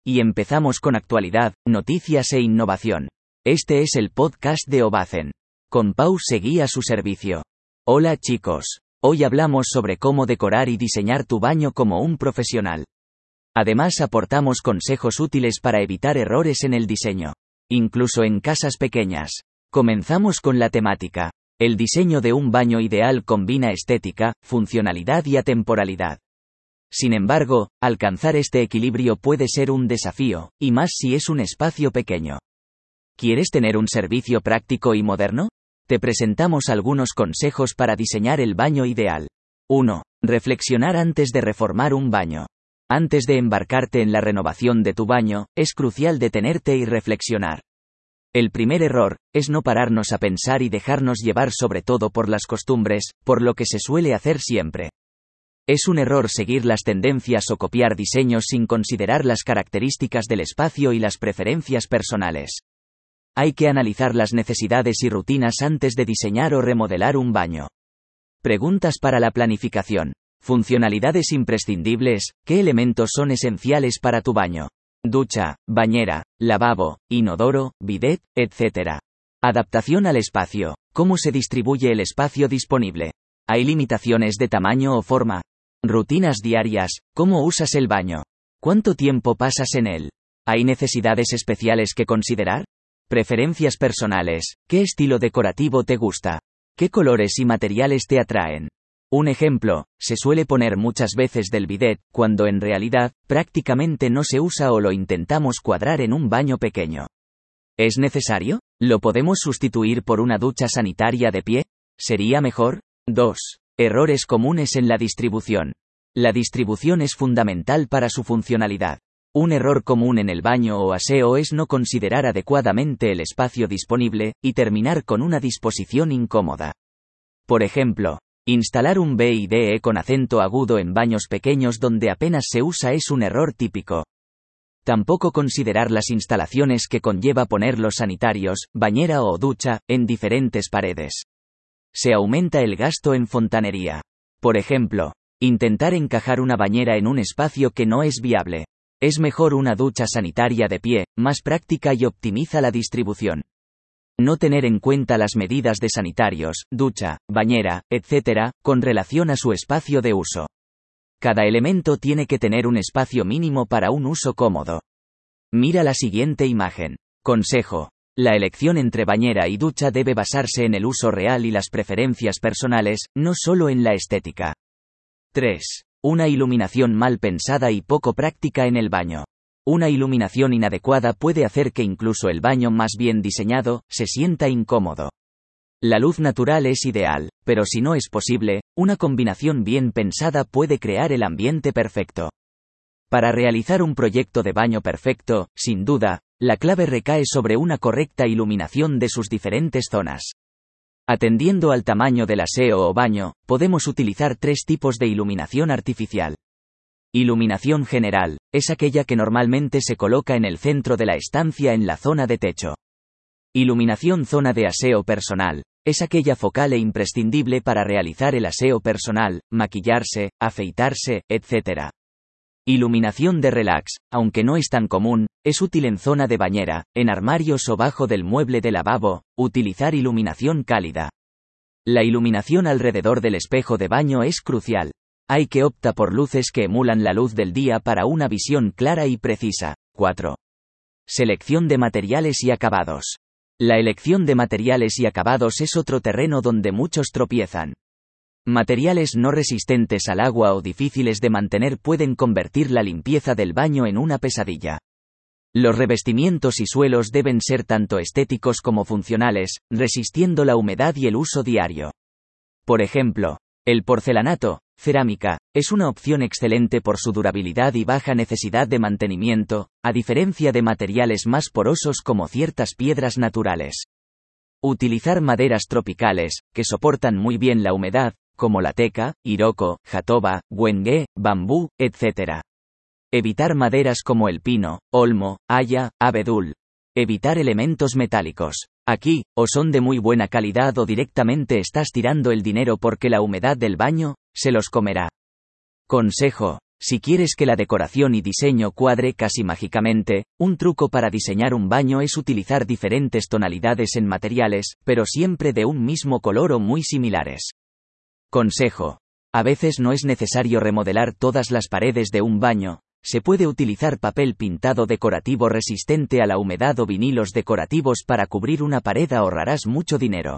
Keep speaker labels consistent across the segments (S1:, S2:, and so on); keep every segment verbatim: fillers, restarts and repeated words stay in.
S1: Y empezamos con actualidad, noticias e innovación. Este es el podcast de Obacen. Con Pau Seguí a su servicio. Hola chicos. Hoy hablamos sobre cómo decorar y diseñar tu baño como un profesional. Además aportamos consejos útiles para evitar errores en el diseño, incluso en casas pequeñas. Comenzamos con la temática. El diseño de un baño ideal combina estética, funcionalidad y atemporalidad. Sin embargo, alcanzar este equilibrio puede ser un desafío, y más si es un espacio pequeño. ¿Quieres tener un servicio práctico y moderno? Te presentamos algunos consejos para diseñar el baño ideal. uno. Reflexionar antes de reformar un baño. Antes de embarcarte en la renovación de tu baño, es crucial detenerte y reflexionar. El primer error es no pararnos a pensar y dejarnos llevar sobre todo por las costumbres, por lo que se suele hacer siempre. Es un error seguir las tendencias o copiar diseños sin considerar las características del espacio y las preferencias personales. Hay que analizar las necesidades y rutinas antes de diseñar o remodelar un baño. Preguntas para la planificación. Funcionalidades imprescindibles. ¿Qué elementos son esenciales para tu baño? Ducha, bañera, lavabo, inodoro, bidet, etcétera. Adaptación al espacio. ¿Cómo se distribuye el espacio disponible? ¿Hay limitaciones de tamaño o forma? Rutinas diarias. ¿Cómo usas el baño? ¿Cuánto tiempo pasas en él? ¿Hay necesidades especiales que considerar? Preferencias personales. ¿Qué estilo decorativo te gusta? ¿Qué colores y materiales te atraen? Un ejemplo, se suele poner muchas veces del bidet, cuando en realidad, prácticamente no se usa o lo intentamos cuadrar en un baño pequeño. ¿Es necesario? ¿Lo podemos sustituir por una ducha sanitaria de pie? ¿Sería mejor? dos. Errores comunes en la distribución. La distribución es fundamental para su funcionalidad. Un error común en el baño o aseo es no considerar adecuadamente el espacio disponible, y terminar con una disposición incómoda. Por ejemplo, instalar un bidet con acento agudo en baños pequeños donde apenas se usa es un error típico. Tampoco considerar las instalaciones que conlleva poner los sanitarios, bañera o ducha, en diferentes paredes. Se aumenta el gasto en fontanería. Por ejemplo, intentar encajar una bañera en un espacio que no es viable. Es mejor una ducha sanitaria de pie, más práctica y optimiza la distribución. No tener en cuenta las medidas de sanitarios, ducha, bañera, etcétera, con relación a su espacio de uso. Cada elemento tiene que tener un espacio mínimo para un uso cómodo. Mira la siguiente imagen. Consejo. La elección entre bañera y ducha debe basarse en el uso real y las preferencias personales, no solo en la estética. tres. Una iluminación mal pensada y poco práctica en el baño. Una iluminación inadecuada puede hacer que incluso el baño más bien diseñado, se sienta incómodo. La luz natural es ideal, pero si no es posible, una combinación bien pensada puede crear el ambiente perfecto. Para realizar un proyecto de baño perfecto, sin duda, la clave recae sobre una correcta iluminación de sus diferentes zonas. Atendiendo al tamaño del aseo o baño, podemos utilizar tres tipos de iluminación artificial. Iluminación general, es aquella que normalmente se coloca en el centro de la estancia en la zona de techo. Iluminación zona de aseo personal, es aquella focal e imprescindible para realizar el aseo personal, maquillarse, afeitarse, etcétera. Iluminación de relax, aunque no es tan común, es útil en zona de bañera, en armarios o bajo del mueble de lavabo, utilizar iluminación cálida. La iluminación alrededor del espejo de baño es crucial. Hay que optar por luces que emulan la luz del día para una visión clara y precisa. cuatro. Selección de materiales y acabados. La elección de materiales y acabados es otro terreno donde muchos tropiezan. Materiales no resistentes al agua o difíciles de mantener pueden convertir la limpieza del baño en una pesadilla. Los revestimientos y suelos deben ser tanto estéticos como funcionales, resistiendo la humedad y el uso diario. Por ejemplo, el porcelanato, cerámica, es una opción excelente por su durabilidad y baja necesidad de mantenimiento, a diferencia de materiales más porosos como ciertas piedras naturales. Utilizar maderas tropicales, que soportan muy bien la humedad, como la teca, iroko, jatoba, güengue, bambú, etcétera. Evitar maderas como el pino, olmo, haya, abedul. Evitar elementos metálicos. Aquí, o son de muy buena calidad o directamente estás tirando el dinero porque la humedad del baño se los comerá. Consejo. Si quieres que la decoración y diseño cuadre casi mágicamente, un truco para diseñar un baño es utilizar diferentes tonalidades en materiales, pero siempre de un mismo color o muy similares. Consejo. A veces no es necesario remodelar todas las paredes de un baño, se puede utilizar papel pintado decorativo resistente a la humedad o vinilos decorativos para cubrir una pared, ahorrarás mucho dinero.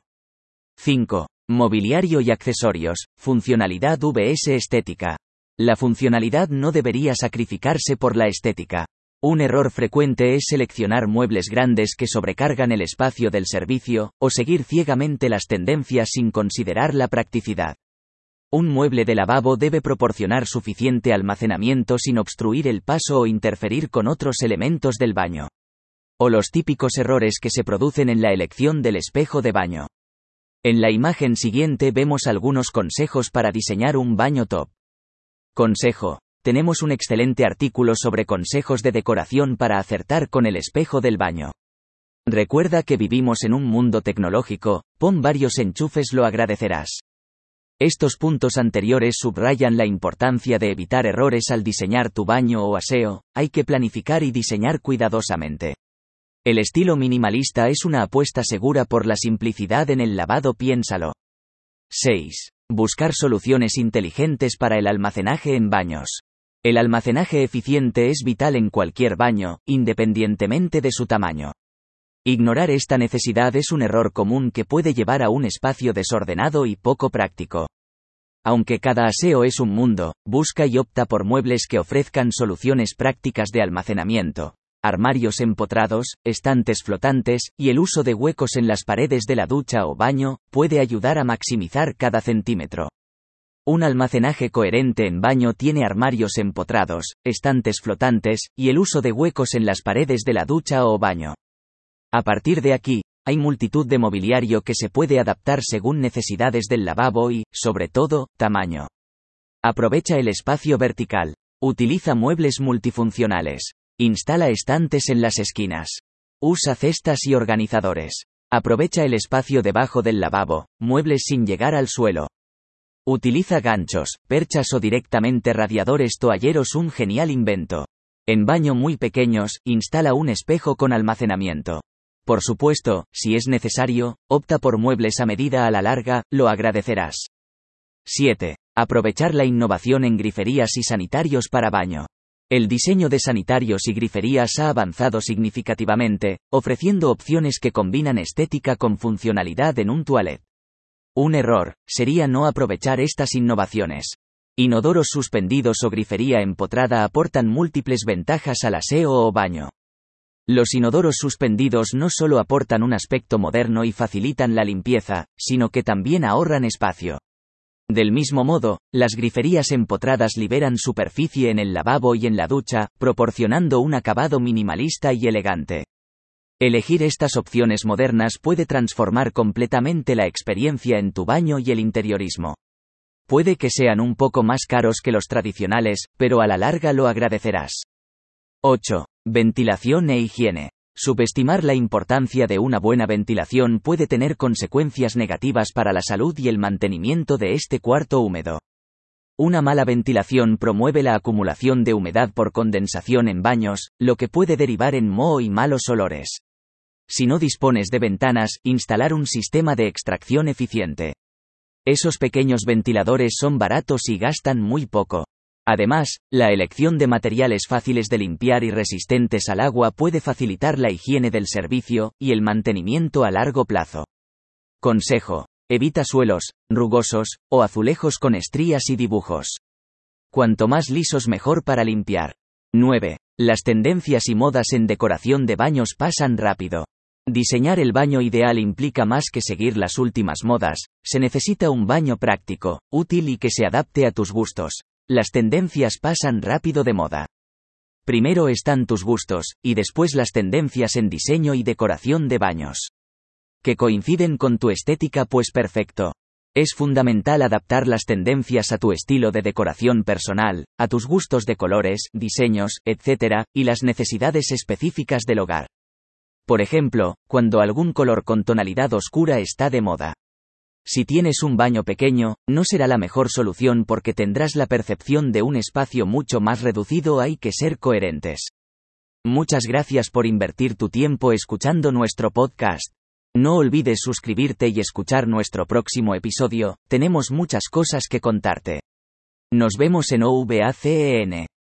S1: cinco. Mobiliario y accesorios, funcionalidad versus estética. La funcionalidad no debería sacrificarse por la estética. Un error frecuente es seleccionar muebles grandes que sobrecargan el espacio del servicio, o seguir ciegamente las tendencias sin considerar la practicidad. Un mueble de lavabo debe proporcionar suficiente almacenamiento sin obstruir el paso o interferir con otros elementos del baño. O los típicos errores que se producen en la elección del espejo de baño. En la imagen siguiente vemos algunos consejos para diseñar un baño top. Consejo. Tenemos un excelente artículo sobre consejos de decoración para acertar con el espejo del baño. Recuerda que vivimos en un mundo tecnológico, pon varios enchufes, lo agradecerás. Estos puntos anteriores subrayan la importancia de evitar errores al diseñar tu baño o aseo, hay que planificar y diseñar cuidadosamente. El estilo minimalista es una apuesta segura por la simplicidad en el lavado, piénsalo. seis. Buscar soluciones inteligentes para el almacenaje en baños. El almacenaje eficiente es vital en cualquier baño, independientemente de su tamaño. Ignorar esta necesidad es un error común que puede llevar a un espacio desordenado y poco práctico. Aunque cada aseo es un mundo, busca y opta por muebles que ofrezcan soluciones prácticas de almacenamiento. Armarios empotrados, estantes flotantes, y el uso de huecos en las paredes de la ducha o baño, puede ayudar a maximizar cada centímetro. Un almacenaje coherente en baño tiene armarios empotrados, estantes flotantes, y el uso de huecos en las paredes de la ducha o baño. A partir de aquí, hay multitud de mobiliario que se puede adaptar según necesidades del lavabo y, sobre todo, tamaño. Aprovecha el espacio vertical. Utiliza muebles multifuncionales. Instala estantes en las esquinas. Usa cestas y organizadores. Aprovecha el espacio debajo del lavabo, muebles sin llegar al suelo. Utiliza ganchos, perchas o directamente radiadores toalleros, un genial invento. En baño muy pequeños, instala un espejo con almacenamiento. Por supuesto, si es necesario, opta por muebles a medida, a la larga, lo agradecerás. siete. Aprovechar la innovación en griferías y sanitarios para baño. El diseño de sanitarios y griferías ha avanzado significativamente, ofreciendo opciones que combinan estética con funcionalidad en un toilet. Un error sería no aprovechar estas innovaciones. Inodoros suspendidos o grifería empotrada aportan múltiples ventajas al aseo o baño. Los inodoros suspendidos no solo aportan un aspecto moderno y facilitan la limpieza, sino que también ahorran espacio. Del mismo modo, las griferías empotradas liberan superficie en el lavabo y en la ducha, proporcionando un acabado minimalista y elegante. Elegir estas opciones modernas puede transformar completamente la experiencia en tu baño y el interiorismo. Puede que sean un poco más caros que los tradicionales, pero a la larga lo agradecerás. ocho. Ventilación e higiene. Subestimar la importancia de una buena ventilación puede tener consecuencias negativas para la salud y el mantenimiento de este cuarto húmedo. Una mala ventilación promueve la acumulación de humedad por condensación en baños, lo que puede derivar en moho y malos olores. Si no dispones de ventanas, instalar un sistema de extracción eficiente. Esos pequeños ventiladores son baratos y gastan muy poco. Además, la elección de materiales fáciles de limpiar y resistentes al agua puede facilitar la higiene del servicio y el mantenimiento a largo plazo. Consejo: evita suelos rugosos o azulejos con estrías y dibujos. Cuanto más lisos mejor para limpiar. nueve. Las tendencias y modas en decoración de baños pasan rápido. Diseñar el baño ideal implica más que seguir las últimas modas, se necesita un baño práctico, útil y que se adapte a tus gustos. Las tendencias pasan rápido de moda. Primero están tus gustos, y después las tendencias en diseño y decoración de baños. Que coinciden con tu estética, pues perfecto. Es fundamental adaptar las tendencias a tu estilo de decoración personal, a tus gustos de colores, diseños, etcétera, y las necesidades específicas del hogar. Por ejemplo, cuando algún color con tonalidad oscura está de moda. Si tienes un baño pequeño, no será la mejor solución porque tendrás la percepción de un espacio mucho más reducido. Hay que ser coherentes. Muchas gracias por invertir tu tiempo escuchando nuestro podcast. No olvides suscribirte y escuchar nuestro próximo episodio, tenemos muchas cosas que contarte. Nos vemos en OVACEN.